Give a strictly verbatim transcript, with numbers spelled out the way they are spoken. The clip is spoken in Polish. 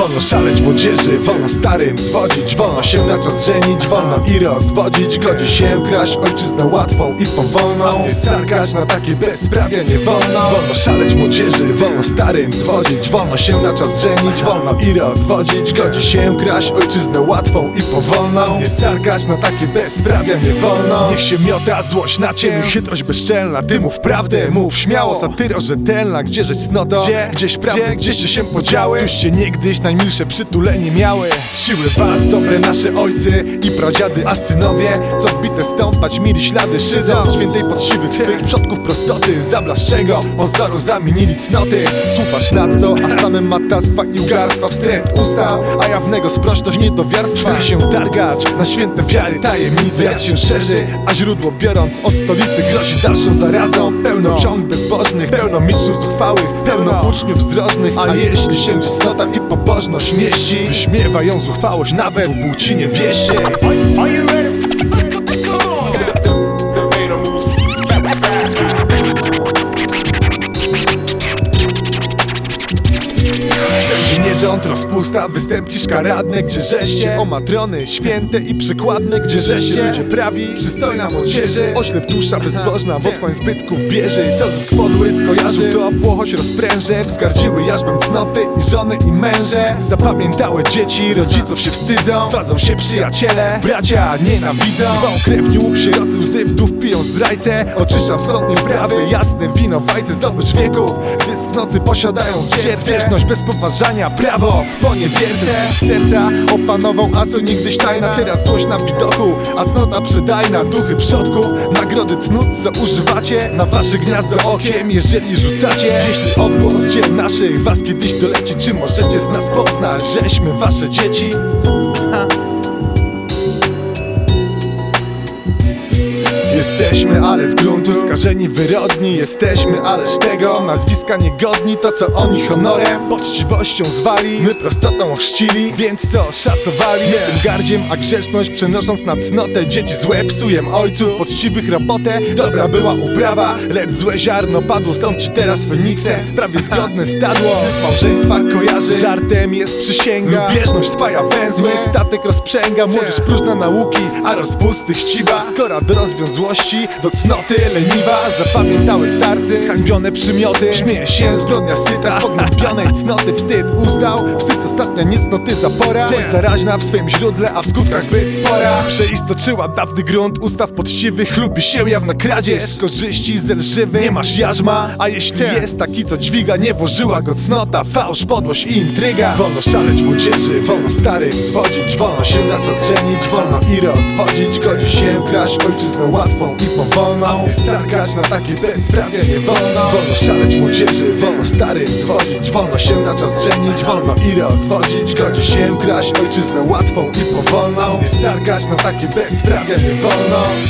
Wolno szaleć młodzieży, wolno starym zwodzić, wolno się na czas żenić, wolno i rozwodzić. Godzi się kraść ojczyznę łatwą i powolną, jest sarkać na takie bezprawia nie wolno. Wolno szaleć młodzieży, wolno starym zwodzić, wolno się na czas żenić, wolno i rozwodzić. Godzi się kraść ojczyznę łatwą i powolną, jest sarkać na takie bezprawia nie wolno. Niech się miota złość na cień, chytrość bezczelna, ty mów prawdę, mów śmiało, satyro rzetelna, gdzie żeś cnoto, gdzie, gdzieś prawdę, gdzieście się podziały, jużcie niegdyś najmilsze przytulenie miały. Czciły was dobre nasze ojcy i pradziady, a synowie, co wbite stąpać mieli ślady, szydzą świętej poczciwych swych przodków prostoty, zablaszczego pozoru zamienili cnoty. Słuchasz nadto, a samym matactwa i ugarstwa wstręt ustał, a jawnego sprośność niedowiarstwa. Chce się targać na święte wiary tajemnice, jak się szerzy, a źródło biorąc od stolicy grozi dalszą zarazą. Pełno ksiąg bezbożnych, pełno mistrzów zuchwałych, pełno uczniów zdrożnych, a jeśli się gdzieś cnota i pobożność mieści, wyśmiewa ją zuchwałość nawet w płci niewieście. Wszędzie nierząd, rozpusta, występki szkaradne, gdzie żeście o matrony święte i przykładne, gdzie żeście ludzie prawi, przystojna młodzieży, oślep dusza bezbożna w otchłań zbytków bierze. I co zysk podły skojarzył, to płochość rozpręże, wzgardziły jarzmem cnoty i żony i męże. Zapamiętałe dzieci rodziców się wstydzą, wadzą się przyjaciele, bracia nienawidzą. Gwałą krewni łup się rocy łzy, wdów piją zdrajcę, oczyszcza wschodnie prawy, jasne wino wajce zdobycz wieków. Zysk cnoty posiadają zdzierce, zwierzchność bez poważania, prawo w poniewierce. Zysk serca opanował, a co niegdyś tajna, teraz złość na widoku, a cnota przydajna. Duchy przodków, nagrody cnót, co używacie na wasze gniazdo okiem, jeżeli rzucacie. Jeśli odgłos dzieł naszych was kiedyś doleci, czy możecie z nas poznać, żeśmy wasze dzieci? Jesteśmy, ale z gruntu skażeni wyrodni. Jesteśmy, ależ tego nazwiska niegodni. To co oni honorem, poczciwością zwali, my prostotą ochrzcili, więc co szacowali? My tym gardziem, a grzeszność przenosząc na cnotę. Dzieci złe psujem ojców poczciwych robotę. Dobra była uprawa, lecz złe ziarno padło, stąd ci teraz Feniksem prawie zgodne stadło. Ze małżeństwa kojarzy, żartem jest przysięga, lubieżność spaja węzły, statek rozprzęga. Młodzież próżna nauki, a rozpusty chciwa, skora do rozwiązłości, do cnoty leniwa. Zapamiętały starcy, zhańbione przymioty, śmieje się zbrodnia syta, z pognębionej cnoty wstyd uznał. Wstyd ostatnia niecnoty zapora, złość zaraźna w swym źródle, a w skutkach zbyt spora. Przeistoczyła dawny grunt ustaw poczciwych, lubi się jawna kradzież korzyści ze lżywy. Nie masz jarzma, a jeśli jest taki co dźwiga, nie włożyła go cnota, fałsz, podłość i intryga. Wolno szaleć młodzieży, wolno starym zwodzić, wolno się na czas żenić, wolno i rozwodzić. Godzi się kraść ojczyznę łatwą i powolną, jest sarkać na takie bezprawia nie wolno. Wolno szaleć młodzieży, wolno starym zwodzić, wolno się na czas żenić, wolno i rozwodzić. Godzi się kraść ojczyznę łatwą i powolną, jest sarkać na takie bezprawia nie wolno.